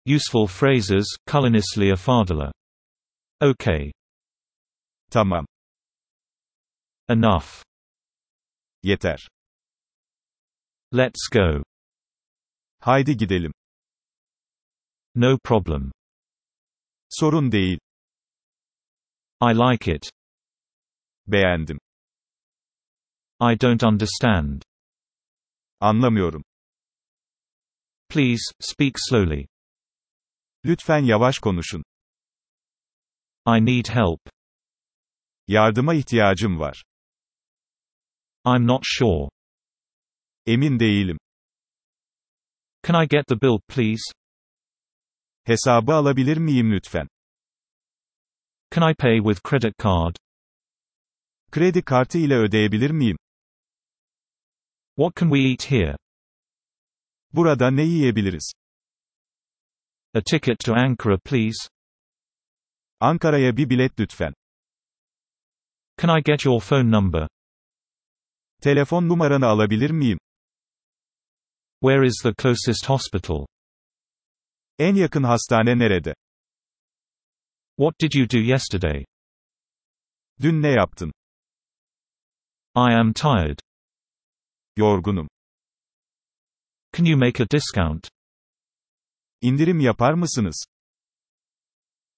Useful phrases, kullanışlı ifadeler. Okay. Tamam. Enough. Yeter. Let's go. Haydi gidelim. No problem. Sorun değil. I like it. Beğendim. I don't understand. Anlamıyorum. Please, speak slowly. Lütfen yavaş konuşun. I need help. Yardıma ihtiyacım var. I'm not sure. Emin değilim. Can I get the bill, please? Hesabı alabilir miyim lütfen? Can I pay with credit card? Kredi kartı ile ödeyebilir miyim? What can we eat here? Burada ne yiyebiliriz? A ticket to Ankara, please. Ankara'ya bir bilet lütfen. Can I get your phone number? Telefon numaranı alabilir miyim? Where is the closest hospital? En yakın hastane nerede? What did you do yesterday? Dün ne yaptın? I am tired. Yorgunum. Can you make a discount? İndirim yapar mısınız?